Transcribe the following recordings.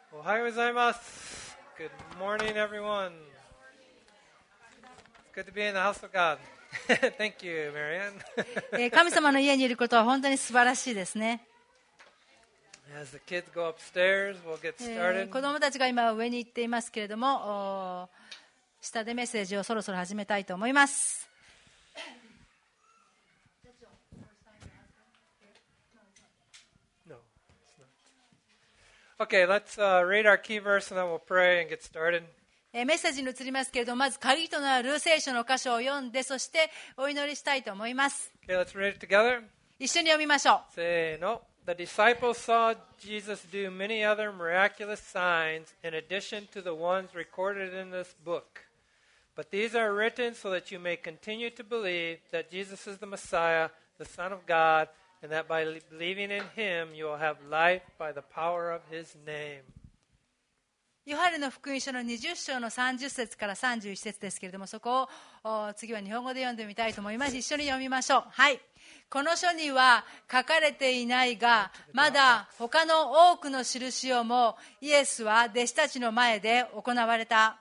おはようございます。Good morning, everyone. It's good to be in the house of God. Thank you, Marianne. 神様の家にいることは本当に素晴らしいですね。 As the kids go upstairs, we'll get started. 子供たちが今上に行っていますけれども、下でメッセージをそろそろ始めたいと思います。 No, it's not. Okay, let's read our key verse and then we'll pray and get started. メッセージに移りますけれども、まず鍵となる聖書の箇所を読んで、そしてお祈りしたいと思います。 Okay, let's read it together. 一緒に読みましょう。 Say no. The disciples saw Jesus do many other miraculous signs in addition to the ones recorded in this book. But these are written so that you may continue to believe that Jesus is the Messiah, the Son of God, and that by believing in him you will have life by the power of his name. ヨハネの福音書の20章の30節から31節ですけれども、そこを次は日本語で読んでみたいと思います。一緒に読みましょう。はい。この書には書かれていないが、まだ他の多くの印をもイエスは弟子たちの前で行われた。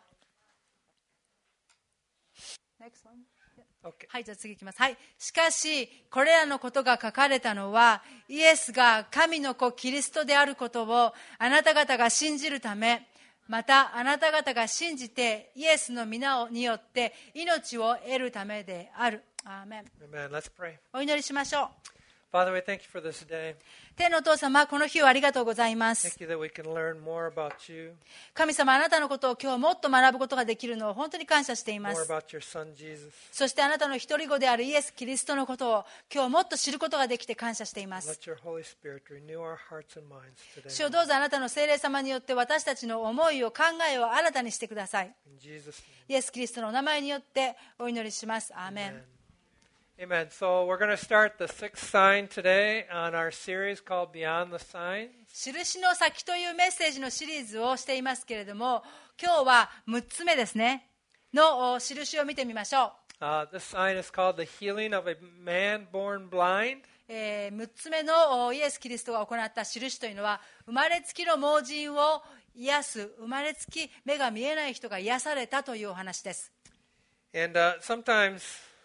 はい、じゃあ次いきます。はい。しかし、これらのことが書かれたのは、イエスが神の子キリストであることをあなた方が信じるため、またあなた方が信じてイエスの皆によって命を得るためである。アーメン。 Amen. Let's pray. お祈りしましょう。 Father, we thank you for this day. 天のお父様、この日をありがとうございます。 Thank you that we can learn more about you, 神様、あなたのことを今日もっと学ぶことができるのを本当に感謝していま more す。 about your son Jesus. そしてあなたの一人子であるイエス・キリストのことを今日もっと知ることができて感謝しています。 Let your Holy Spirit renew our hearts and minds 主を today. どうぞあなたの聖霊様によって私たちの思いを考えを新たにしてください。 In Jesus' name. イエス・キリストのお名前によってお祈りします。アーメン。 Amen. So we're going to start the sixth sign today on our series called Beyond the Signs. 印の先というメッセージのシリーズをしていますけれども、今日は6つ目ですねの印を見てみましょう。 This sign is called the healing of a man born blind. 6つ目のイエス・キリストが行った印というのは、生まれつきの盲人を癒す、生まれつき目が見えない人が癒されたというお話です。 And sometimes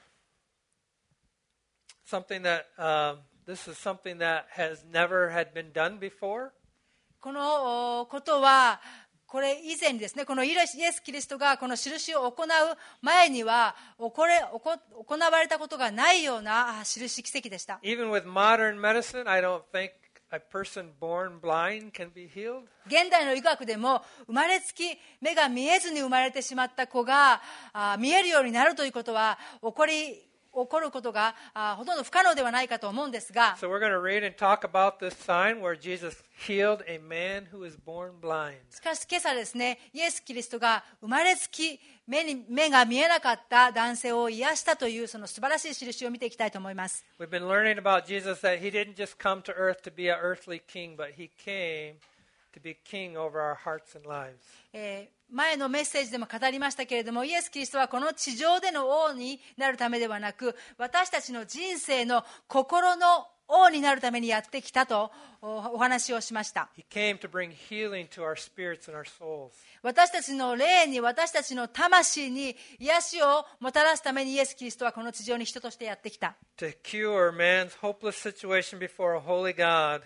something that this is something that has never had been done before. このことはこれ以前にですね、このイエス・キリストがこの印を行う前には行われたことがないような印、奇跡でした。 Even with modern medicine, I don't think a person born blind can be healed. 現代の医学でも生まれつき目が見えずに生まれてしまった子が見えるようになるということは起こることがほとんど不可能ではないかと思うんですが、 So we're going to read and talk about this sign where Jesus healed a man who was born blind. しかし今朝ですね、イエス・キリストが生まれつき目が見えなかった男性を癒したというその素晴らしい印を見ていきたいと思います。 We've been learning about Jesus that he didn't just come to earth to be an earthly king, but he came to be king over our hearts and lives. 前のメッセージでも語りましたけれども、イエス・キリストはこの地上での王になるためではなく、私たちの人生の心の王になるためにやってきたとお話をしました。 He came to bring healing to our spirits and our souls. 私たちの霊に、私たちの魂に癒しをもたらすためにイエス・キリストはこの地上に人としてやってきた。 To cure man's hopeless situation before a holy God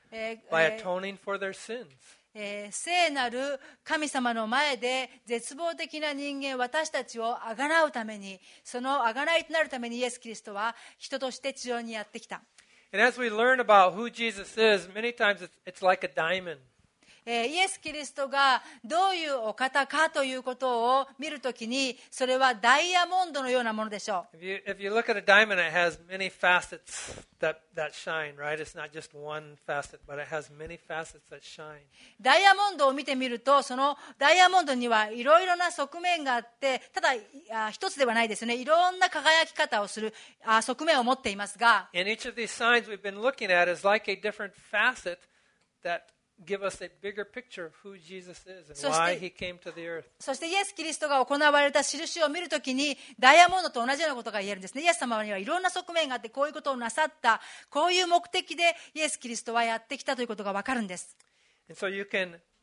by atoning for their sins. 聖なる神様の前で絶望的な人間、私たちをあがなうために、そのあがないとなるためにイエス・キリストは人として地上にやってきた。 And as we learn about who Jesus is, many times it's like a diamond. イエス・キリストがどういうお方かということを見るときに、それはダイヤモンドのようなものでしょう。 If you look at a diamond, it has many facets that shine, right? It's not just one facet, but it has many facets that shine. ダイヤモンドを見てみると、そのダイヤモンドにはいろいろな側面があって、ただ一つではないですよね。いろんな輝き方をする側面を持っていますが、 And each of these signs we've been looking at is like a different facet that give us a bigger picture of who Jesus is and why he came to the earth. そしてイエス・キリストが行われた印を見るときに、ダイヤモンドと同じようなことが言えるんですね。イエス様にはいろんな側面があって、こういうことをなさった、こういう目的でイエス・キリストはやってきたということがわかるんです。 And so you can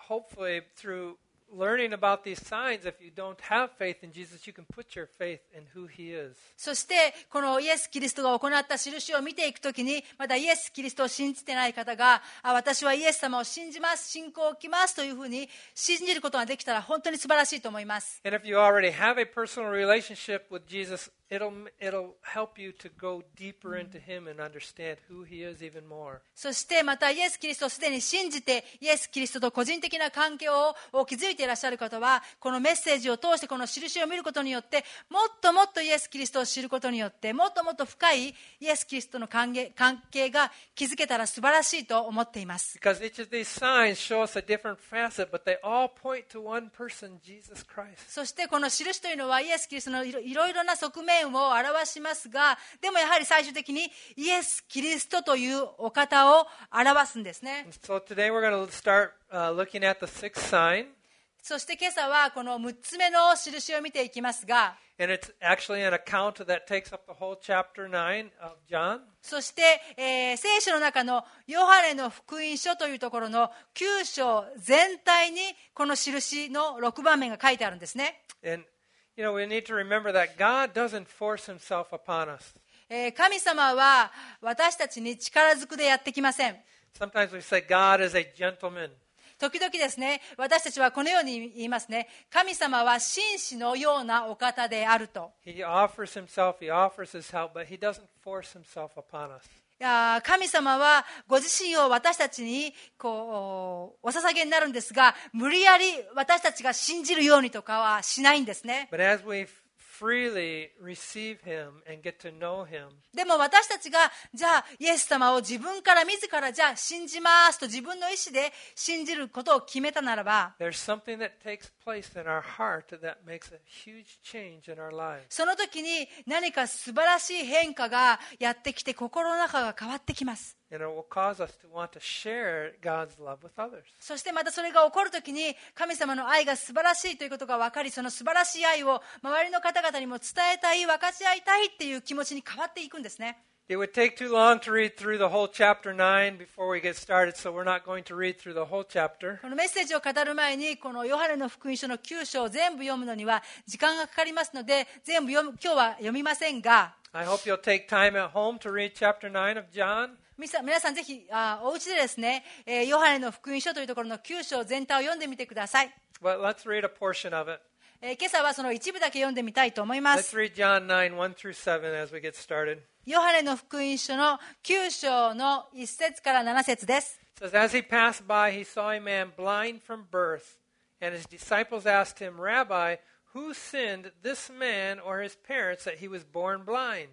hopefully through learning about these signs, if you don't have faith in Jesus, you can put your faith in who He is. そしてこのイエス・キリストが行った印を見ていくときに、まだイエス・キリストを信じてない方が、私はイエス様を信じます、信仰を置きますというふうに信じることができたら本当に素晴らしいと思います。 And if you already have a personal relationship with Jesus, it'll help you to go deeper into Him and understand who He is even more. そしてまたイエス・キリストをすでに信じて、イエス・キリストと個人的な関係を築いていらっしゃる方は、このメッセージを通してこの印を見ることによって、もっともっとイエス・キリストを知ることによって、もっともっと深いイエス・キリストの関係が築けたら素晴らしいと思っています。 Because each of these signs show us a different facet, but they all point to one person, Jesus Christ. そしてこの印というのはイエス・キリストのいろいろな側面を表しますが、でもやはり最終的にイエス・キリストというお方を表すんですね。 And so today we're going to start looking at the sixth sign. そして今朝はこの6つ目の印を見ていきますが、 And it's actually an account that takes up the whole chapter 9 of John. そして、聖書の中のヨハネの福音書というところの9章全体にこの印の6番目が書いてあるんですね。 And, we need to remember that God doesn't force Himself upon us. 神様は私たちに力ずくでやってきません。 Sometimes we say God is a gentleman. 時々ですね、私たちはこのように言いますね。神様は紳士のようなお方であると。 He offers Himself, He offers His help, but He doesn't force Himself upon us. 神様はご自身を私たちにお捧げになるんですが、無理やり私たちが信じるようにとかはしないんですね。 But as we freely receive Him and get to know Him, でも私たちがじゃあイエス様を自分から自らじゃあ信じますと自分の意思で信じることを決めたならば、 there's something that takes place in our heart that makes a huge change in our lives. その時に何か素晴らしい変化がやってきて心の中が変わってきます。 And it will cause us to want to share God's love with others. そしてまたそれが起こるときに神様の愛が素晴らしいということが分かり、その素晴らしい愛を周りの方々にも伝えたい、分かち合いたいっていう気持ちに変わっていくんですね。 It would take too long to read through the whole chapter 9 before we get started, so we're not going to read through the whole chapter. このメッセージを語る前にこのヨハネの福音書の9章を全部読むのには時間がかかりますので、全部今日は読みませんが、 I hope you'll take time at home to read chapter 9 of John. 皆さんぜひお家でですね、ヨハネの福音書というところの9章全体を読んでみてください。 But let's read a portion of it. 今朝はその一部だけ読んでみたいと思いま Let's す。 read John 9, 1 through 7 as we get started. ヨハネの福音書の9章の1節から7節です。 It says, As he passed by, he saw a man blind from birth, and his disciples asked him, Rabbi, who sinned, this man or his parents, that he was born blind?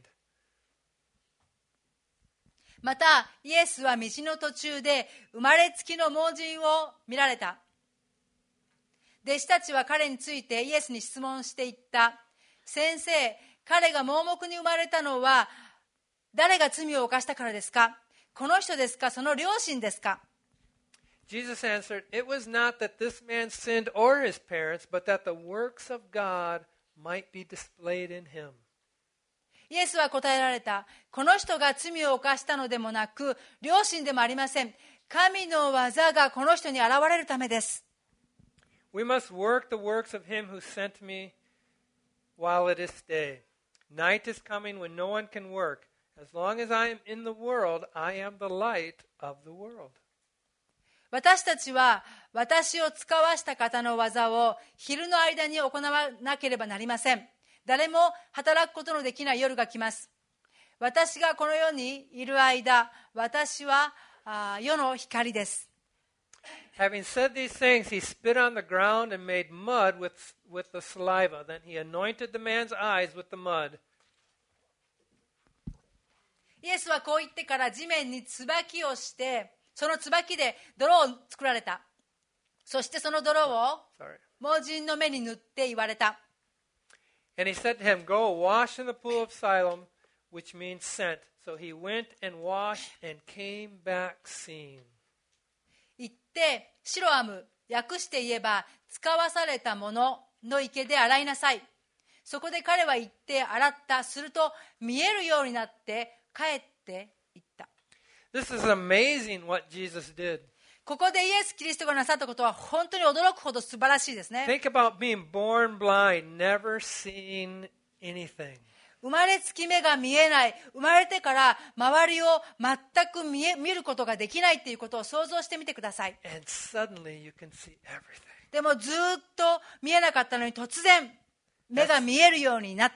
またイエスは道の途中で生まれつきの盲人を見られた。弟子たちは彼についてイエスに質問していった。先生、彼が盲目に生まれたのは誰が罪を犯したからですか？この人ですか？その両親ですか？ Jesus answered, It was not that this man sinned or his parents, but that the works of God might be displayed in him. イエスは答えられた。この人が罪を犯したのでもなく、両親でもありません。神の技がこの人に現れるためです。 We must work the works of him who sent me while it is day. Night is coming when no one can work. As long as I am in the world, I am the light of the world. 私たちは私を使わした方の技を昼の間に行わなければなりません。誰も働くことのできない夜が来ます。私がこの世にいる間、私は世の光です。 Having said these things, he spit on the ground and made mud with the saliva. Then he anointed the man's eyes with the mud. イエスはこう言ってから地面に椿をして、その椿で泥を作られた。そしてその泥を盲人の目に塗って言われた。 And he said to him, Go wash in the pool of Siloam, which means sent. So he went and washed and came back seeing. 言って、シロアム、訳して言えば、使わされたものの池で洗いなさい。そこで彼は行って洗った。すると、見えるようになって帰って行った。 This is amazing what Jesus did. ここでイエス・キリストがなさったことは本当に驚くほど素晴らしいですね。 Think about being born blind, never seeing anything. 生まれつき目が見えない、生まれてから周りを全く見ることができないということを想像してみてください。 And suddenly you can see everything. でもずっと見えなかったのに突然目が見えるようになった。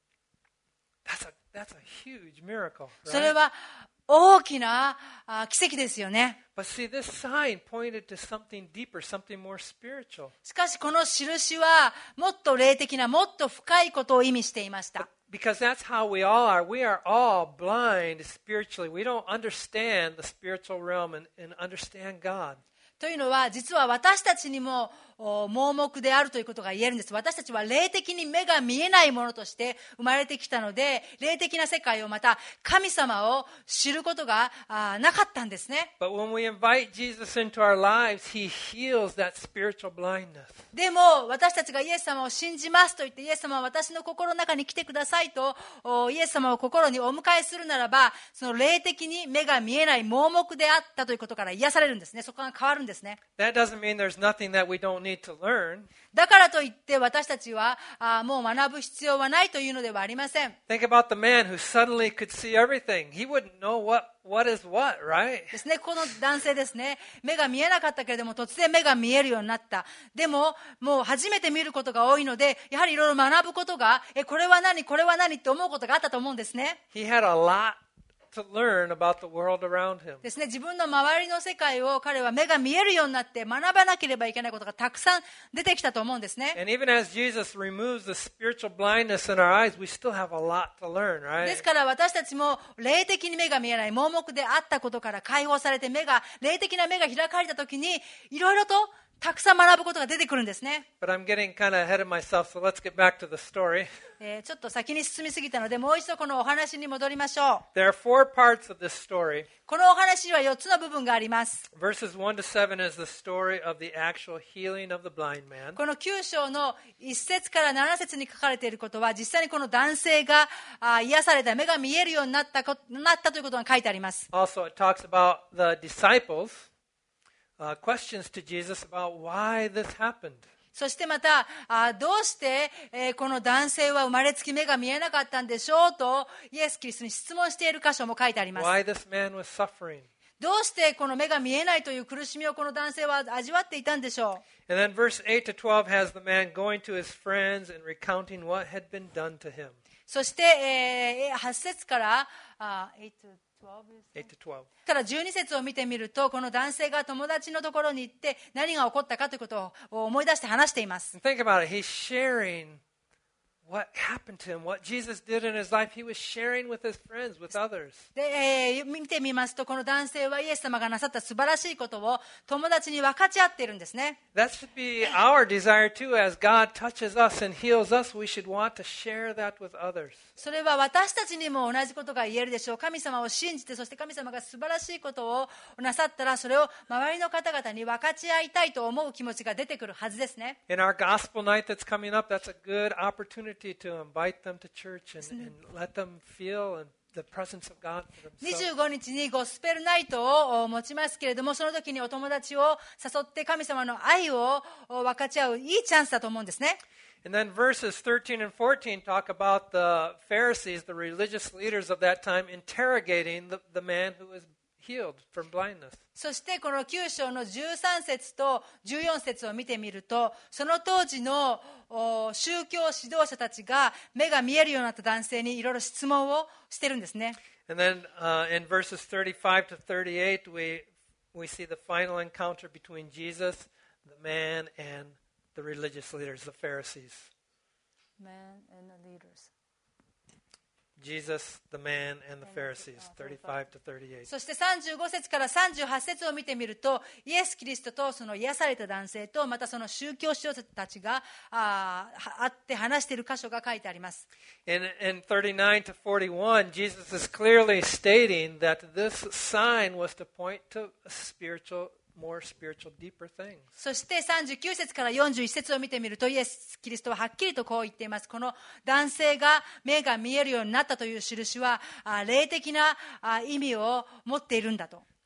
That's a huge miracle, それ right? は大きな奇跡ですよね。 But see, this sign pointed to something deeper, something more spiritual. しかしこの印はもっと霊的な、もっと深いことを意味していました。 Because that's how we all are. We are all blind spiritually. We don't understand the spiritual realm and understand God. というのは実は私たちにも盲目であるということが言えるんです。私たちは霊的に目が見えないものとして生まれてきたので、霊的な世界をまた神様を知ることがなかったんですね。 But when we invite Jesus into our lives, He heals that spiritual blindness. でも私たちがイエス様を信じますと言って、イエス様は私の心の中に来てくださいとイエス様を心にお迎えするならば、その霊的に目が見えない盲目であったということから癒されるんですね。そこが変わるんですね。 That doesn't mean there's nothing that we don't need to learn. だからといって私たちはもう学ぶ必要はないというのではありません。 Think about the man who suddenly could see everything. He wouldn't know what is what, right? ですね、この男性ですね、目が見えなかったけれども突然目が見えるようになった。でももう初めて見ることが多いので、やはりいろいろ学ぶことがこれは何これは何って思うことがあったと思うんですね。 He had a lot to learn about the world around him. ですね、自分の周りの世界を彼は目が見えるようになって学ばなければいけないことがたくさん出てきたと思うんですね。 And even as Jesus removes the spiritual blindness in our eyes, we still have a lot to learn, で right? すから私たちも霊的に目が見えない盲目であったことから解放されて、霊的な目が開かれた時にいろいろとたくさん学ぶことが出てくるんですね。 But I'm getting kind of ahead of myself, so let's get back to the story. ちょっと先に進みすぎたのでもう一度このお話に戻りましょう。 There are 4 parts of this story. このお話には4つの部分があります。 Verses 1 to 7 is the story of the actual healing of the blind man. この9章の1節から7節に書かれていることは、実際にこの男性が癒された、目が見えるようになったということが書いてあります。 Also, it talks about the disciples' questions to Jesus about why this happened. そしてまたどうしてこの男性は生まれつき目が見えなかったんでしょうとイエス・キリストに質問している箇所も書いてあります。 Why this man was suffering. どうしてこの目が見えないという苦しみをこの男性は味わっていたんでしょう。 And then verse 8 to 12 has the man going to his friends and recounting what had been done to him. そして、8節から8to 8 to 12. から12節を見てみると、この男性が友達のところに行って何が起こったかということを思い出して話しています。 And think about it. He's sharing what happened to him, what Jesus did in his life. He was sharing with his friends, with others. で、見てみますと、この男性はイエス様がなさった素晴らしいことを友達に分かち合っているんですね。 That should be our desire too. As God touches us and heals us, we should want to share that with others. それは私たちにも同じことが言えるでしょう。神様を信じて、そして神様が素晴らしいことをなさったら、それを周りの方々に分かち合いたいと思う気持ちが出てくるはずですね。 In our gospel night that's coming up, that's a good opportunity to invite them to church and let them feel the presence of God for themselves. 25日にゴスペルナイトを持ちますけれども、その時にお友達を誘って神様の愛を分かち合ういいチャンスだと思うんですね。 And then verses 13 and 14 talk about the Pharisees, the religious leaders of that time, interrogating the man who was healed from blindness. そしてこの9章の13節と14節を見てみると、その当時の宗教指導者たちが目が見えるようになった男性にいろいろ質問をしてるんですね。 And then in verses 35 to 38, we see the final encounter between Jesus, the man, and the religious leaders, the Pharisees. Jesus, the man, and the Pharisees, 35 to 38. そして35節から38節を見てみると、イエス・キリストとその癒された男性と、またその宗教指導者たちが会って話している箇所が書いてあります。 In 39 to 41, Jesus is clearly stating that this sign was to point to a more spiritual, deeper things. そして39節から41節を見てみると、イエス・キリストははっきりとこう言っています。この男性が目が見えるようになったという印は霊的な意味を持っているんだと。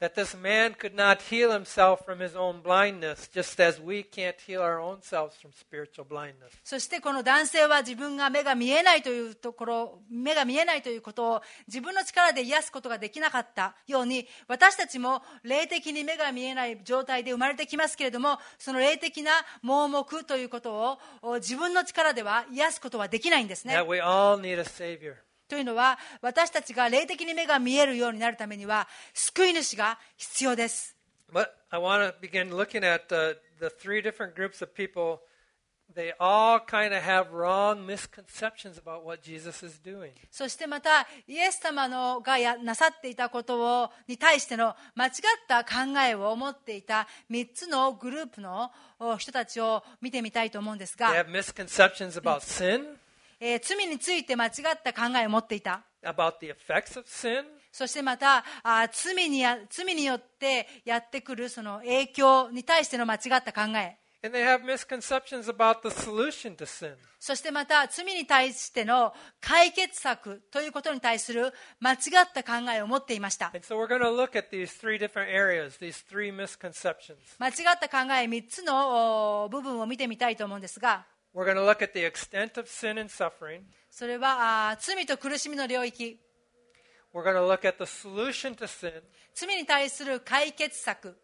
That this man could not heal himself from his own blindness, just as we can't heal our own selves from spiritual blindness. そしてこの男性は自分が目が見えないということを自分の力で癒すことができなかったように、私たちも霊的に目が見えない状態で生まれてきますけれども、その霊的な盲目ということを自分の力では癒すことはできないんですね。 That we all need a Savior. というのは、私たちが霊的に目が見えるようになるためには救い主が必要です。 But I want to begin looking at the three different groups of people. They all kind of have wrong misconceptions about what Jesus is doing. そしてまたイエス様がなさっていたことに対しての間違った考えを持っていた3つのグループの人たちを見てみたいと思うんですが、 They have misconceptions about sin, 罪について間違った考えを持っていた。 about the effects of sin, そしてまた罪によってやってくるその影響に対しての間違った考え、 and they have misconceptions about the solution to sin. そしてまた罪に対しての解決策ということに対する間違った考えを持っていました。 And so we're going to look at these three different areas, these three misconceptions. 間違った考え3つの部分を見てみたいと思うんですが、 We're going to look at the extent of sin and suffering. それは罪と苦しみの領域、 We're going to look at the solution to sin. 罪に対する解決策、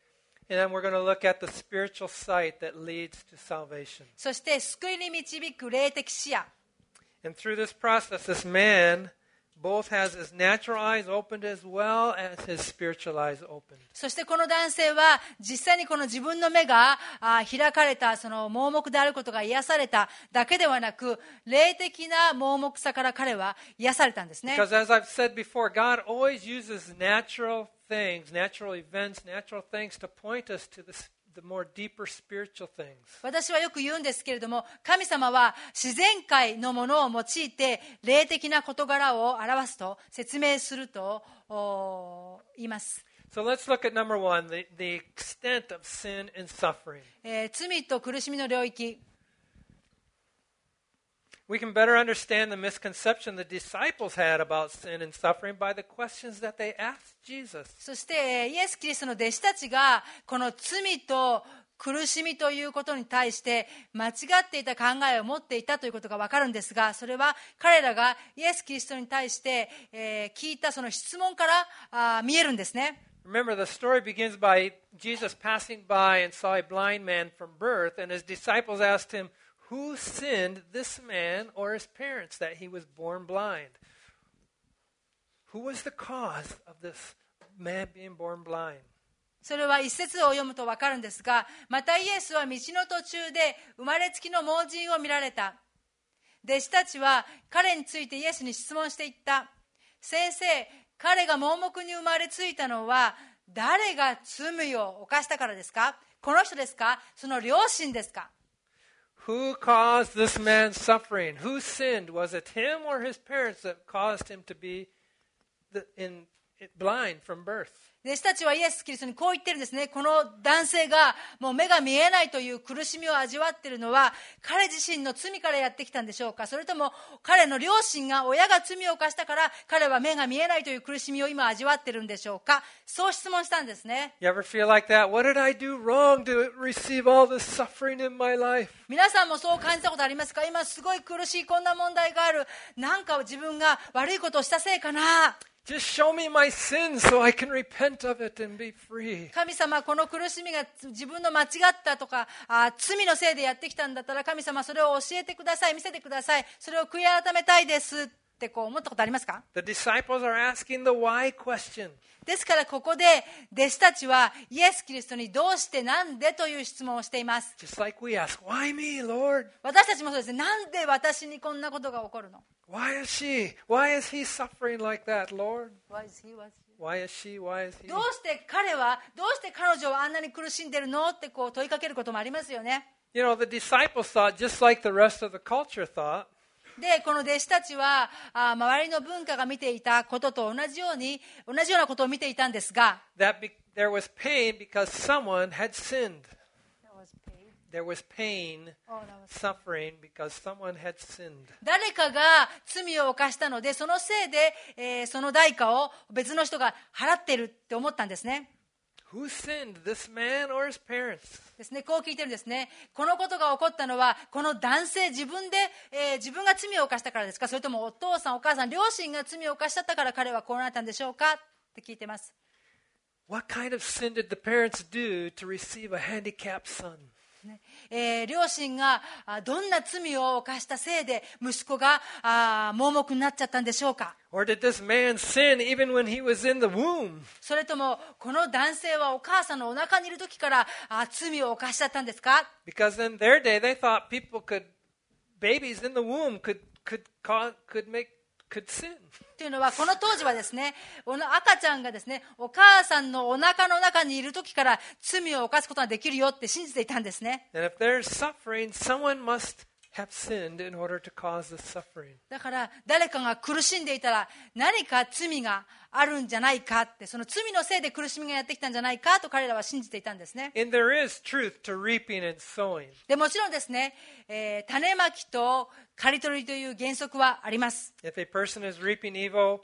And then we're going to look at the spiritual sight that leads to salvation. そして救いに導く霊的視野。 And through this process, this man both has his natural eyes opened as well as his spiritual eyes opened. そしてこの男性は実際にこの自分の目が開かれた、その盲目であることが癒されただけではなく、霊的な盲目さから彼は癒されたんですね。 Because as I've said before, God always uses natural things, natural events, natural things to point us to the more deeper spiritual things. 私はよく言うんですけれども、神様は自然界のものを用いて霊的な事柄を表すと説明すると言います。 So let's look at number one, the extent of sin and suffering. 罪と苦しみの領域。 We can better understand the misconception the disciples had about sin and suffering by the questions that they asked Jesus. そしてイエス・キリストの弟子たちがこの罪と苦しみということに対して間違っていた考えを持っていたということが分かるんですが、それは彼らがイエス・キリストに対して、聞いたその質問から見えるんですね。 Remember, the story begins by Jesus passing by and saw a blind man from birth, and his disciples asked him, Who sinned, this man or his parents, that he was born blind? Who was the cause of this man being born blind? それは一節を読むと分かるんですが、またイエスは道の途中で生まれつきの盲人を見られた。弟子たちは彼についてイエスに質問していった。先生、彼が盲目に生まれついたのは誰が罪を犯したからですか？この人ですか？その両親ですか？ Who caused this man's suffering? Who sinned? Was it him or his parents that caused him to be blind from birth? 弟子たちはイエス・キリストにこう言ってるんですね。この男性がもう目が見えないという苦しみを味わっているのは彼自身の罪からやってきたんでしょうか？それとも彼の両親が、親が罪を犯したから彼は目が見えないという苦しみを今味わっているんでしょうか？そう質問したんですね。 You ever feel like that? What did I do wrong to receive all this suffering in my life? 皆さんもそう感じたことありますか？今すごい苦しい、こんな問題がある。なんか自分が悪いことをしたせいかな。 Just show me my sins so I can repent of it and be free. 神様、この苦しみが自分の間違ったとか罪のせいでやってきたんだったら、神様それを教えてください、見せてください、それを悔い改めたいですってこう思ったことありますか？ The disciples are asking the why question. ですからここで弟子たちはイエス・キリストにどうしてなんでという質問をしています。 Just like we ask, why me, Lord? 私たちもそうですね。なんで私にこんなことが起こるの？ Why is she? Why is he suffering like that, Lord? Why is he? Why is she? Why is he? どうして彼女はあんなに苦しんでるのってこう問いかけることもありますよね。 You know, the disciples thought, just like the rest of the culture thought, で、この弟子たちは周りの文化が見ていたことと同じようなことを見ていたんですが、 that there was pain because someone had sinned. there was pain, suffering because someone had sinned. 誰かが罪を犯したので、そのせいで、その代価を別の人が払っているって思ったんですね。 Who sinned, this man or his parents? ですね、こう聞いてるんですね。このことが起こったのは、この男性自分で、自分が罪を犯したからですか、それともお父さんお母さん両親が罪を犯しちゃったから彼はこうなったんでしょうかって聞いてます。 What kind of sin did the parents do to receive a handicapped son? 両親がどんな罪を犯したせいで息子が盲目になっちゃったんでしょうか。 Or did this man sin even when he was in the womb? それともこの男性はお母さんのお腹にいる時から罪を犯しちゃったんですか。 Because in their day they thought babies in the womb could sin. というのはこの当時はですね、赤ちゃんがですね、お母さんのお腹の中にいる時から罪を犯すことができるよって信じていたんですね。 And if there's suffering, someone must have sinned in order to cause the suffering. だから誰かが苦しんでいたら何か罪があるんじゃないかって、その罪のせいで苦しみがやってきたんじゃないかと彼らは信じていたんですね。 And there is truth to reaping and sowing. でもちろんですね、種まきと刈り取りという原則はあります。 If a person is reaping evil,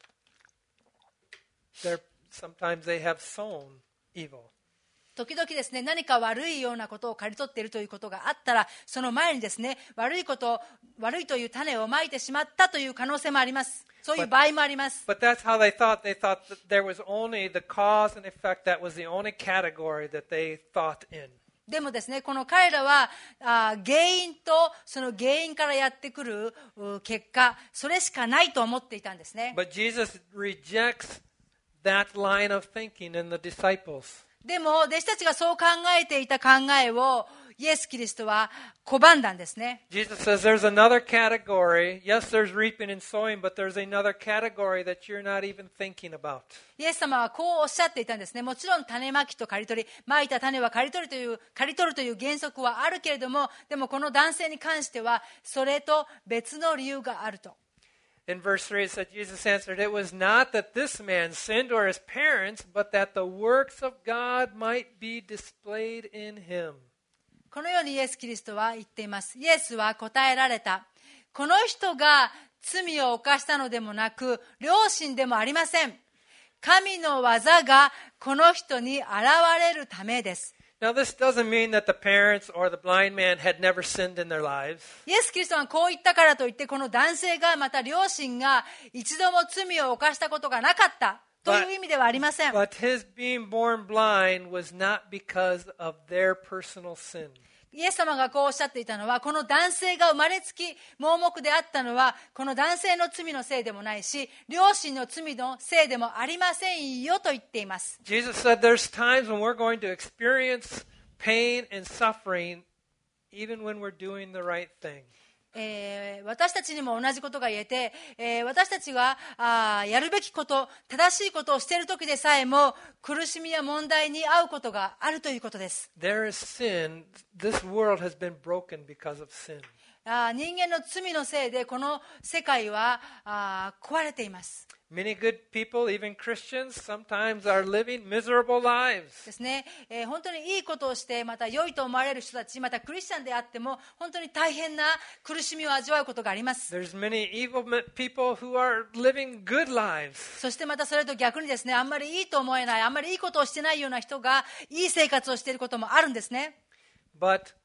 sometimes they have sown evil. 時々ですね、何か悪いようなことを刈り取っているということがあったら、その前にですね、悪いという種をまいてしまったという可能性もあります。そういう場合もあります。 But that's how they thought. They thought that there was only the cause and effect. That was the only category that they thought in. でもですね、この彼らは原因とその原因からやってくる結果、それしかないと思っていたんですね。 But Jesus rejects that line of thinking in the disciples. でも弟子たちがそう考えていた考えをイエス・キリストは拒んだんですね。 Jesus says there's another category. Yes, there's reaping and sowing, but there's another category that you're not even thinking about. イエス様はこうおっしゃっていたんですね。もちろん種まきと刈り取り、まいた種は刈り取るという原則はあるけれども、でもこの男性に関してはそれと別の理由があると。 In verse 3 it said, Jesus answered, It was not that this man sinned or his parents, but that the works of God might be displayed in him. このようにイエス・キリストは言っています。イエスは答えられた。この人が罪を犯したのでもなく、良心でもありません。神の技がこの人に現れるためです。 Now, this doesn't mean that the parents or the blind man had never sinned in their lives. イエス・キリストがこう言ったからといって、この男性がまた両親が一度も罪を犯したことがなかったという意味ではありません。 But his being born blind was not because of their personal sin. イエス様がこうおっしゃっていたのは、この男性が生まれつき盲目であったのは、この男性の罪のせいでもないし、両親の罪のせいでもありませんよと言っています。 Jesus said there's times when we're going to experience pain and suffering even when we're doing the right thing. 私たちにも同じことが言えて、私たちがやるべきこと、正しいことをしている時でさえも苦しみや問題に遭うことがあるということです。 There is sin. This world has been broken because of sin. 人間の罪のせいでこの世界は壊れています。 Many good people, even Christians, sometimes are living miserable lives. ですね、本当にいいことをしてまた良いと思われる人たち、またクリスチャンであっても本当に大変な苦しみを味わうことがあります。 There's many evil people who are living good lives. そしてまたそれと逆にですね、あんまりいいと思えない、あんまりいいことをしてないような人がいい生活をしていることもあるんですね。 But,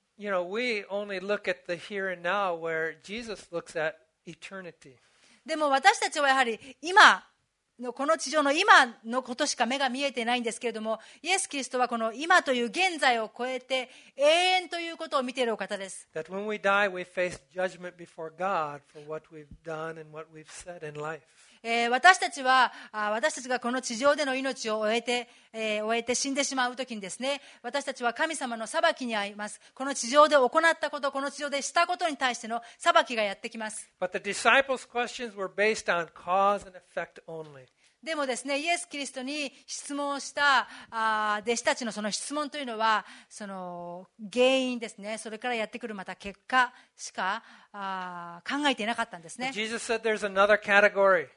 we only look at the here and now where Jesus looks at eternity. でも私たちはやはり今のこの地上の今のことしか目が見えてないんですけれども、イエス・キリストはこの今という現在を超えて永遠ということを見ているお方です。 That when we die, we face judgment before God for what we've done and what we've said in life. 私たちがこの地上での命を終えて死んでしまうときにですね、私たちは神様の裁きに遭います。この地上で行ったこと、この地上でしたことに対しての裁きがやってきます。 But the disciples' questions were based on cause and effect only. でもですね、イエス・キリストに質問をした弟子たちのその質問というのは、その原因ですね、それからやってくるまた結果しか考えていなかったんですね。 Jesus said there's another category.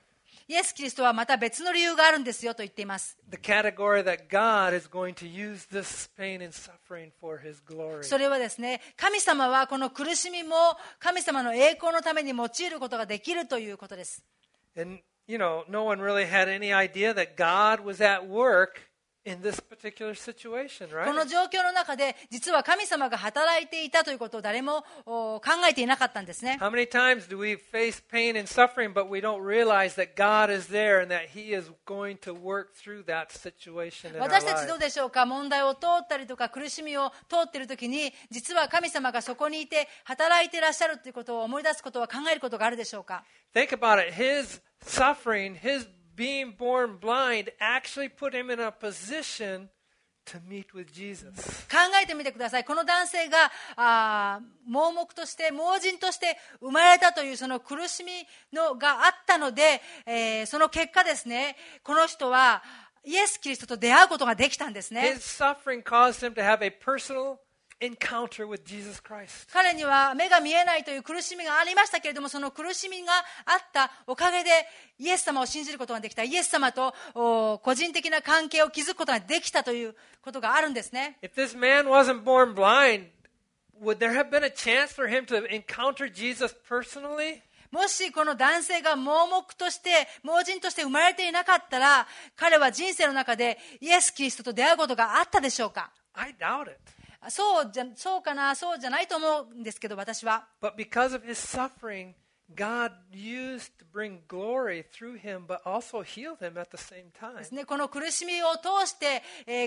イエス・キリストはまた別の理由があるんですよと言っています。 The category that God is going to use this pain and suffering for His glory. それはですね、神様はこの苦しみも神様の栄光のために用いることができるということです。 And, no one really had any idea that God was at work in this particular situation, この right? 状況の中で実は神様が働いていたということを誰も考えていなかったんですね。 How many times do we face pain and suffering, but we don't realize that God is there and that He is going to work through that situation in our 私たちどう lives? でしょうか。問題を通ったりとか苦しみを通っているときに実は神様がそこにいて働いていらっしゃるということを思い出すことは考えることがあるでしょうか。 Think about it. His suffering, His being born blind, actually put Him in a position to meet with Jesus. 考えてみてください。この男性が盲目として盲人として生まれたというその苦しみがあったので、その結果ですね、この人はイエス・キリストと出会うことができたんですね。 His suffering caused him to have a personal encounter with Jesus Christ. 彼には目が見えないという苦しみがありましたけれども、その苦しみがあったおかげでイエス様を信じることができた。イエス様と個人的な関係を築くことができたということがあるんですね。 If this man wasn't born blind, would there have been a chance for him to encounter Jesus personally? もしこの男性が盲目として盲人として生まれていなかったら、彼は人生の中でイエス・キリストと出会うことがあったでしょうか。 I doubt it. そうかな、そうじゃないと思うんですけど、私は。 But because of his suffering, God used to bring glory through him, but also healed him at the same time. ですね、この苦しみを通して、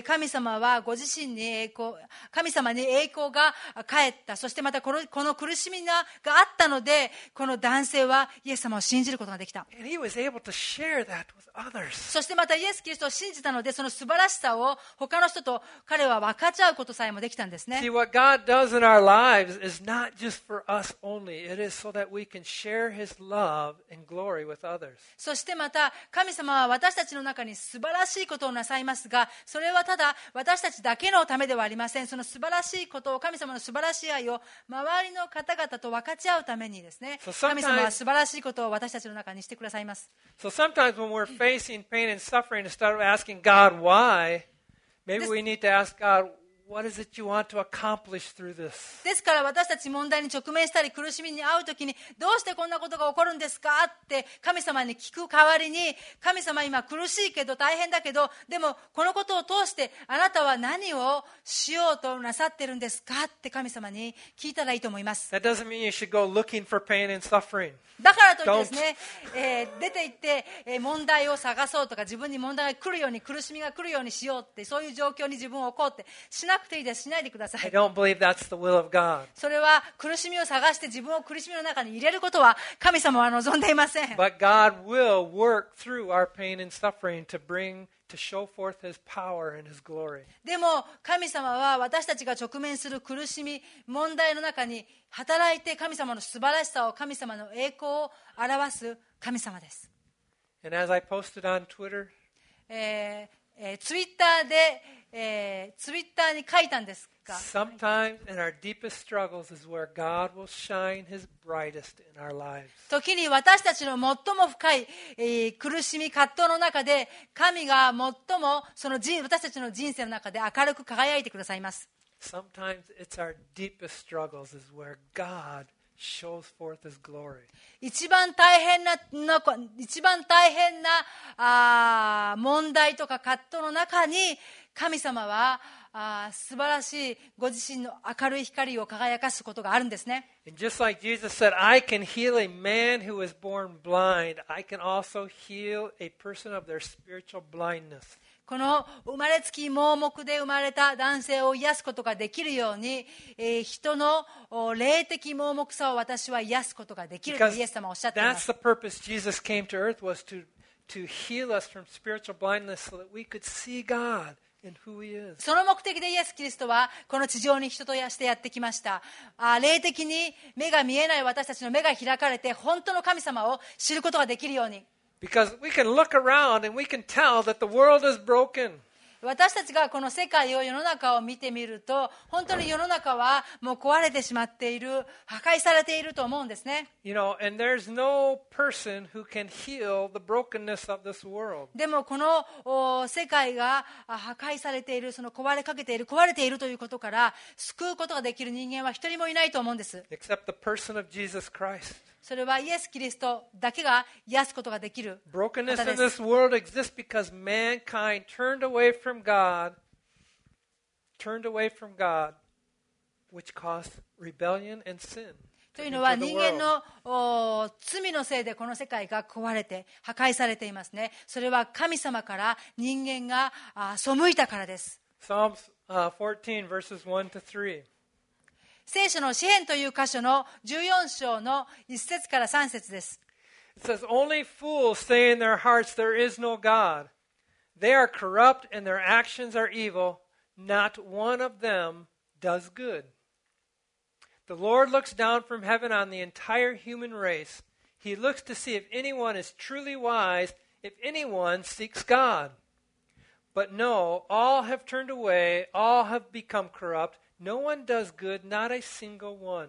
神様はご自身に神様に栄光が返った。そしてまたこの苦しみがあったので、この男性はイエス様を信じることができた。 And he was able to share that with others. そしてまたイエス・キリストを信じたので、その素晴らしさを他の人と彼は分かち合うことさえもできたんですね。 See, what God does in our lives is not just for us only. It is so that we can share His love and glory with others. そしてまた神様は私たちの中に素晴らしいことをなさいますが、それはただ私たちだけのためではありません。その素晴らしいことを、神様の素晴らしい愛を周りの方々と分かち合うためにですね、 So sometimes- 神様は素晴らしいことを私たちの中にしてくださいます。 So sometimes when we're facing pain and suffering, instead of asking God why, maybe we need to ask God, what is it you want to accomplish through this? ですから私たち問題に直面したり苦しみに遭うときに、どうしてこんなことが起こるんですかって神様に聞く代わりに、神様今苦しいけど大変だけど、でもこのことを通してあなたは何をしようとなさってるんですかって神様に聞いたらいいと思います。 That doesn't mean you should go looking for pain and suffering. だからといってですね、出て行って、問題を探そうとか、自分に問題が来るように、苦しみが来るようにしようって、そういう状況に自分を置こうってしなくていいです。しないでくださ I い。 don't believe that's the will of God. それは苦しみを探して自分を苦しみの中に入れることは神様は望んでいません。 But God will work through our pain and suffering to show forth His power and His glory. でも神様は私たちが直面する苦しみ、問題の中に働いて神様の素晴らしさを、神様の栄光を表す神様です。 And as I posted on Twitter, ツイッターで、ツイッターに書いたんですが、 sometimes in our deepest struggles is where God will shine His brightest in our lives. 時に私たちの最も深い、苦しみ、葛藤の中で神が最も私たちの人生の中で明るく輝いてくださいます。 Sometimes it's our deepest struggles is where God shows forth His glory. 一番大変な問題とか葛藤の中に神様は素晴らしいご自身の明るい光を輝かすことがあるんですね。 And just like Jesus said, I can heal a man who is born blind, I can also heal a person of their spiritual blindness. この生まれつき盲目で生まれた男性を癒すことができるように、人の霊的盲目さを私は癒すことができると Because イエス様はおっしゃっていま that's す。 the purpose Jesus came to earth was to heal us from spiritual blindness so that we could see God in who He is. その目的でイエス・キリストはこの地上に人としてやってきました。霊的に目が見えない私たちの目が開かれて本当の神様を知ることができるように。 Because we can look around and we can tell that the world is broken. 私たちがこの世界を世の中を見てみると、本当に世の中はもう壊れてしまっている、破壊されていると思うんですね。 You know, and there's no person who can heal the brokenness of this world. でもこの世界が破壊されている、その壊れかけている、壊れているということから救うことができる人間は一人もいないと思うんです。 Except the person of Jesus Christ. それはイエス・キリストだけが癒すことができる方 Brokenness で in す。 this world exists because mankind turned away from God, which caused rebellion and sin. というのは into the 人間 world. の罪のせいでこの世界が壊れて破壊されていますね。それは神様から人間が背いたからです。 Psalms 14 verses 1 to 3. 聖書の詩編という箇所の14章の1節から3節です。 It says, Only fools say in their hearts there is no God. They are corrupt and their actions are evil. Not one of them does good. The Lord looks down from heaven on the entire human race. He looks to see if anyone is truly wise, if anyone seeks God. But no, all have turned away, all have become corrupt. No one does good, not a single one.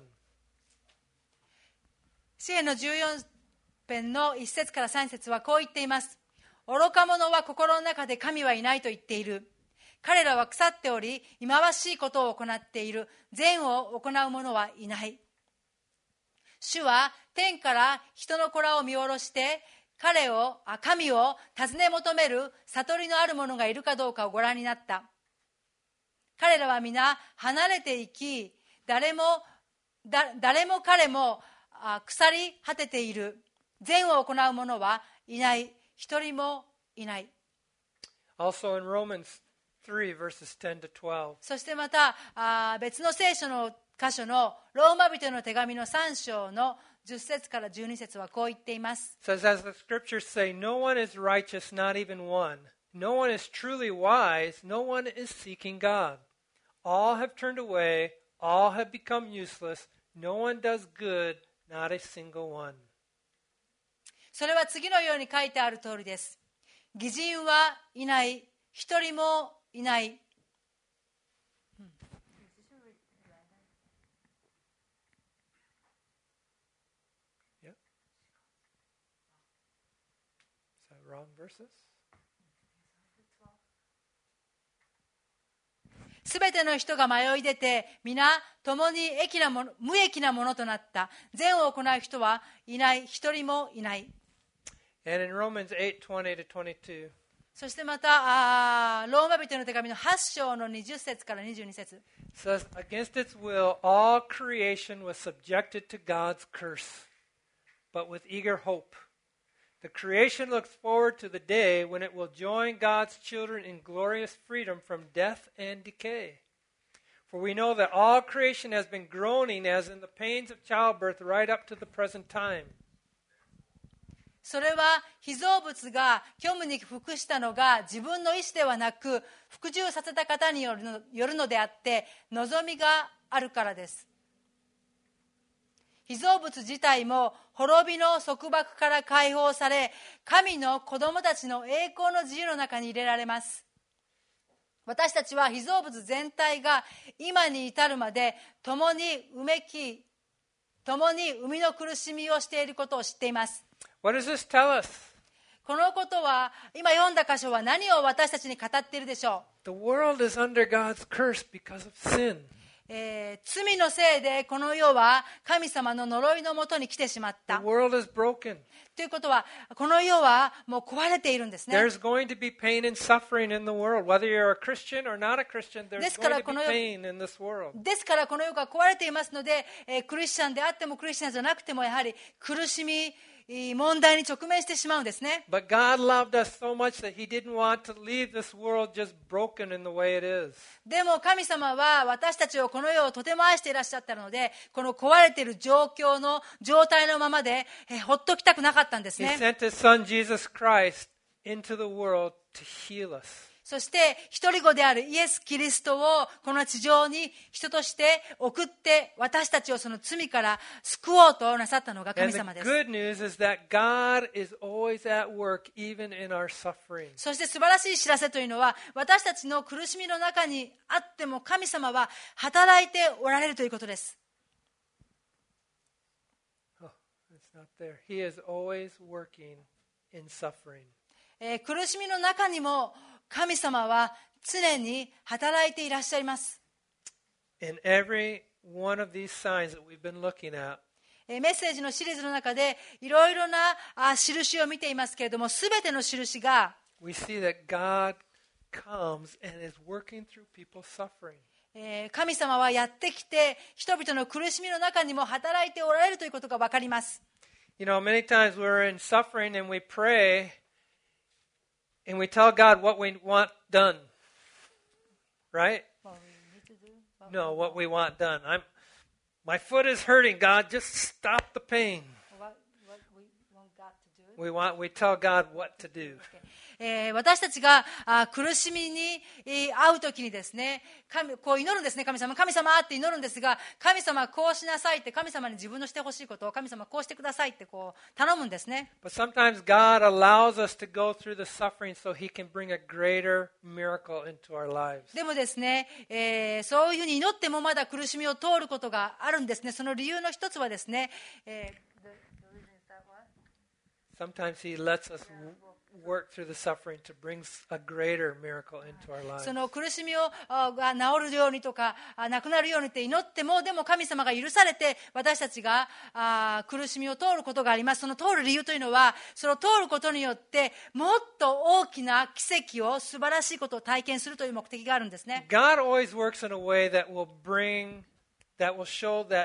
詩編の14編の1節から3節はこう言っています。愚か者は心の中で神はいないと言っている。彼らは腐っており、忌まわしいことを行っている。善を行う者はいない。主は天から人の子らを見下ろして、神を尋ね求める悟りのある者がいるかどうかをご覧になった。彼らは皆離れていき、誰も彼も腐り果てている。善を行う者はいない。一人もいない。 Also in Romans 3 verses 10 to 12. そしてまた別の聖書の箇所のローマ人の手紙の3章の10節から12節はこう言っています。 It says, as the scriptures say, no one is righteous, not even one. No one is truly wise. No one is seeking God. All have turned away. All have become useless. No one does good, not a single one. それは次のように書いてある通りです。義人はいない。一人もいない。 Yeah? Is that wrong verses? すべての人が迷い出て、皆共に無益なものとなった。善を行う人はいない。一人もいない。 And in Romans 8:20 to 22. そしてまたローマ人の手紙の8章の20節から22節。 It says, against its will, all creation was subjected to God's curse, but with eager hope. The creation looks forward to the day when it will join God's children in glorious freedom from death and decay. For we know that all creation has been groaning as in the pains of childbirth right up to the present time. それは被造物が虚無に服したのが自分の意志ではなく服従させた方によるのであって望みがあるからです。被造物自体も滅びの束縛から解放され、神の子供たちの栄光の自由の中に入れられます。私たちは被造物全体が今に至るまで共に生みの苦しみをしていることを知っています。 What does this tell us? このことは今読んだ箇所は何を私たちに語っているでしょう。 The world is under God's curse because of sin. 罪のせいでこの世は神様の呪いのもとに来てしまっ The た world is broken. ということはこの世はもう壊れているんですね。 There's going to be pain and suffering in the world. Whether you're a Christian or not a Christian, there's ですから going to be pain in this world. ですからこの世が壊れていますので、クリスチャンであってもクリスチャンじゃなくてもやはり苦しみ問題に直面してしまうんですね。 But God loved us so much that He didn't want to leave this world just broken in the way it is. でも神様は私たちをこの世をとても愛していらっしゃったので、この壊れている状態のままでほっときたくなかったんです He ね。 sent His Son Jesus Christ into the world to heal us. そして一人子であるイエス・キリストをこの地上に人として送って私たちをその罪から救おうとなさったのが And 神 the 様です。 good news is that God is always at work even in our suffering. そして素晴らしい知らせというのは私たちの苦しみの中にあっても神様は働いておられるということです。 Oh, it's not there. He is always working in suffering. 苦しみの中にも神様は常に働いていらっしゃいます。 In every one of these signs that we've been looking at, メッセージのシリーズの中でいろいろな印を見ていますけれども、すべての印が we see that God comes and is working through people's suffering. 神様はやってきて人々の苦しみの中にも働いておられるということが分かります。 You know, many times we're in suffering and we pray and we tell God what we want done. Right? No, what we want done. My foot is hurting, God. Just stop the pain. We tell God what to do. 私たちが苦しみに遭うときにですね、こう祈るんですね。神様って祈るんですが、神様こうしなさいって、神様に自分のしてほしいことを神様こうしてくださいってこう頼むんですね。 But sometimes God allows us to go through the suffering so He can bring a greater miracle into our lives. でもですね、そういうふうに祈ってもまだ苦しみを通ることがあるんですね。その理由の一つはですね、 Sometimes He lets us work through the suffering to bring a greater miracle into our lives. その苦しみが治るようにとかなくなるようにって祈っても、でも神様が許されて私たちが苦しみを通ることがあります。その通る理由というのは、その通ることによってもっと大きな奇跡を、素晴らしいことを体験するという目的があるんですね。 God always works in a way that will show that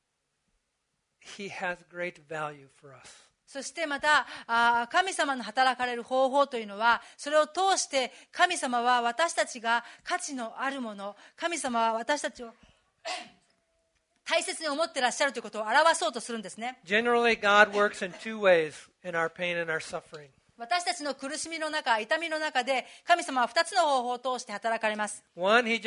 He has great value for us. そしてまた神様の働かれる方法というのは、それを通して神様は私たちが価値のあるもの、神様は私たちを大切に思っていらっしゃるということを表そうとするんですね。 Generally, God works in two ways in our pain and our suffering. 私たちの苦しみの中、痛みの中で神様は2つの方法を通して働かれます。 One, He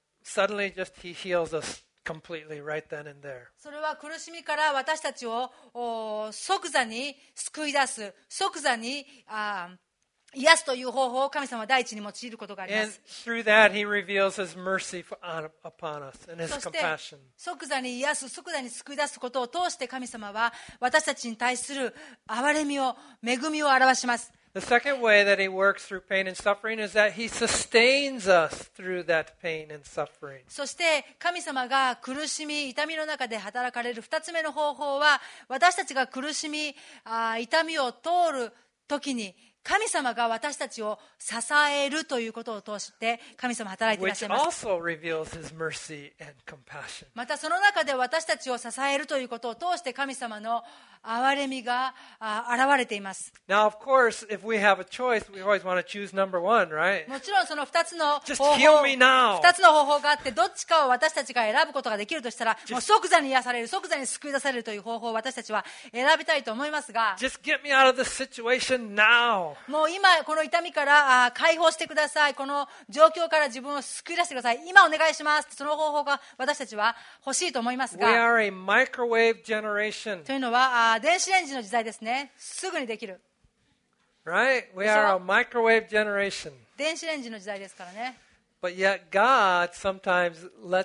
heals us completely right then and there. それは苦しみから私たちを即座に救い出す、即座に癒すという方法を神様は第一に用いることがありま And す。 through that, He reveals His mercy upon us and His そして compassion. 即座に癒す、即座に救い出すことを通して神様は私たちに対する憐れみを、恵みを表します。 The second way that He works through pain and suffering is that He sustains us through that pain and suffering. そして神様が苦しみ、痛みの中で働かれる2つ目の方法は、私たちが苦しみ、痛みを通るときに神様が私たちを支えるということを通して神様は働いていらっしゃいます。 Which also reveals His mercy and compassion. またその中で私たちを支えるということを通して神様の憐れみが現れています。 Now, of course, if we have a choice, we always want to choose number one, right? もちろんその2つの Just 方 heal 法、 me now. 2つの方法があって、どっちかを私たちが選ぶことができるとしたら、もう即座に癒される、即座に救い出されるという方法を私たちは選びたいと思いますが、 Just get me out of this situation now. もう今この痛みから解放してください、この状況から自分を救い出してください、今お願いします、その方法が私たちは欲しいと思います We が、 are a microwave generation, というのは電子レンジの時代ですね。すぐにできる right? We are a microwave generation. 電子レンジの時代ですからね。 But yet God sometimes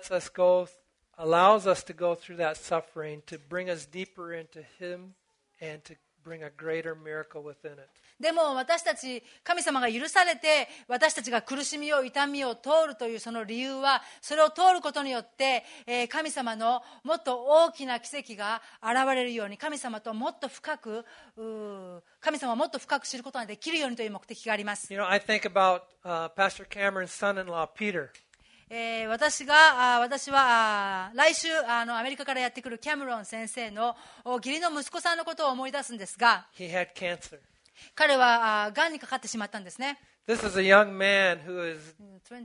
allows us to go through that suffering to bring us deeper into Him and to bring a greater miracle within it. でも私たち、神様が許されて私たちが苦しみを、痛みを通るというその理由は、それを通ることによって、神様のもっと大きな奇跡が現れるように、神様ともっと深く神様をもっと深く知ることができるようにという目的があります。 You know, I think about Pastor Cameron's son-in-law, Peter. 私は来週アメリカからやってくるキャメロン先生の義理の息子さんのことを思い出すんですが、 He had cancer. 彼はがんにかかってしまったんですね。 This is a young man who is 20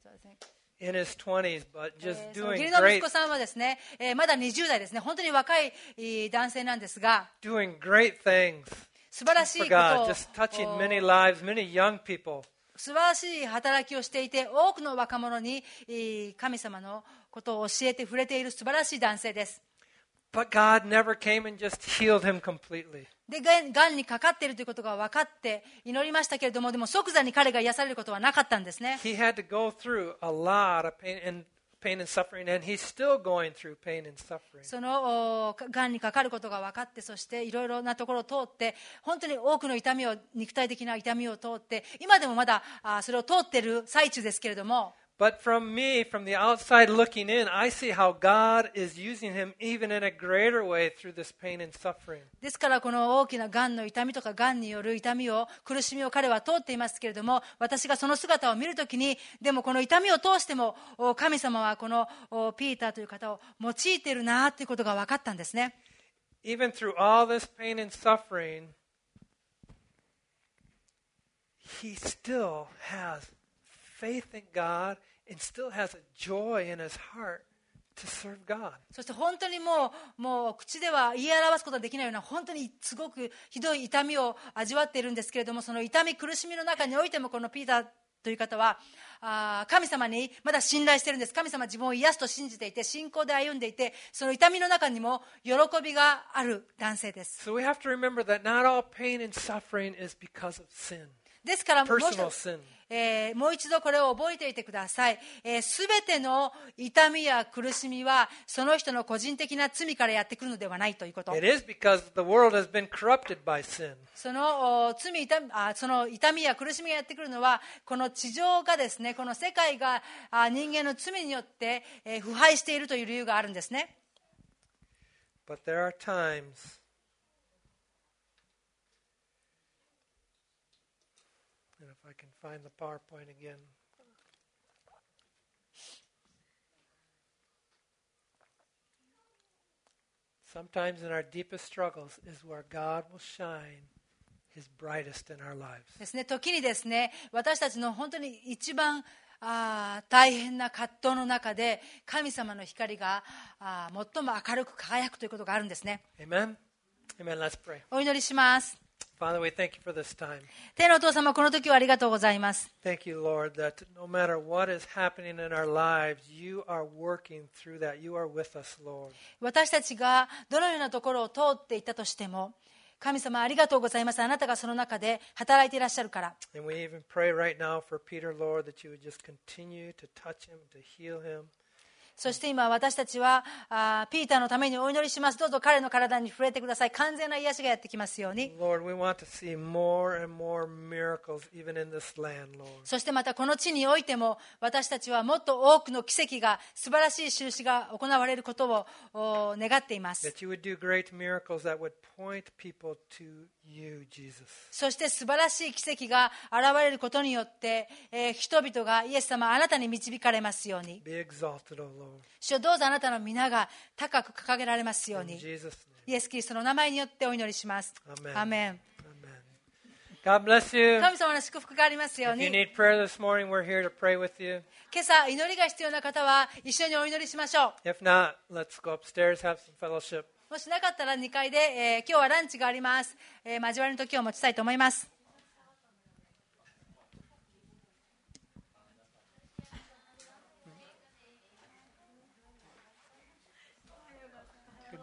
in his 20s, but just その義 doing 理の息 great, 子さんはですね、まだ20代ですね。本当に若い男性なんですが、 doing great things 素晴らしい for こと God, を just touching many lives, many young people. 素晴らしい働きをしていて、多くの若者に神様のことを教えて触れている素晴らしい男性です。 But God never came and just healed him completely. で、がんにかかっているということが分かって祈りましたけれども、でも即座に彼が癒されることはなかったんですね。 He had to go through a lot of pain and suffering, and he's still going through pain and suffering. そのがんにかかることが分かって、そしていろいろなところを通って、本当に多くの痛みを、肉体的な痛みを通って、今でもまだそれを通っている最中ですけれども、 But from the outside looking in, I see how God is using him even in a greater way through this pain and suffering. ですからこの大きながんの痛みとかがんによる痛みを、苦しみを彼は通っていますけれども、私がその姿を見るときに、でもこの痛みを通しても神様はこのピーターという方を用いているなということが分かったんですね。 Even through all this pain and suffering, he still has faith in God and still has a joy in his heart to serve God. そして本当にもう口では言い表すことができないような、本当にすごくひどい痛みを味わっているんですけれども、その痛み苦しみの中においてもこのピーターという方は神様にまだ信頼しているんです。神様は自分を癒すと信じていて、信仰で歩んでいて、その痛みの中にも喜びがある男性です。 So we have to remember that not all pain and suffering is because of sin. ですからもう Personal sin. もう一度これを覚えていてください。すべての痛みや苦しみはその人の個人的な罪からやってくるのではないということ。 It is because the world has been corrupted by sin. その痛みや苦しみがやってくるのは、この地上がですね、この世界が人間の罪によって腐敗しているという理由があるんですね。 But there are times, and if I can find the PowerPoint again. Sometimes in our deepest struggles is where God will shine His brightest in our lives. ですね、時にですね、私たちの本当に一番大変な葛藤の中で神様の光が最も明るく輝くということがあるんですね。 Amen? Amen. Let's pray. お祈りします。 Father, we thank you for this time. 天のお父様、この時はありがとうございます。 Thank you, Lord, that no matter what is happening in our lives, you are working through that. You are with us, Lord. 私たちがどのようなところを通っていったとしても、神様ありがとうございます。あなたがその中で働いていらっしゃるから。 And we even pray right now for Peter, Lord, that you would just continue to touch him, to heal him. そして今私たちはピーターのためにお祈りします。どうぞ彼の体に触れてください。完全な癒しがやってきますように。 Lord, we want to see more and more miracles even in this land, Lord. そしてまたこの地においても私たちはもっと多くの奇跡が、素晴らしい印が行われることを願っています。 That you would do great miracles that would point people to you, Jesus. そして素晴らしい奇跡が現れることによって、人々がイエス様あなたに導かれますように。 Be exalted, O Lord. 主よ、どうぞあなたの皆が高く掲げられますよう In に。 Jesus' name. イエス・キリストの名前によってお祈りします。 Amen. アーメン。 God bless you. 神様の祝福がありますよう If you に。 need prayer this morning, we're here to pray with you. 今朝祈りが必要な方は一緒にお祈りしましょ If not, let's go upstairs, have some fellowship. う。もしなかったら2階で、今日はランチがあります。交わりの時を持ちたいと思います。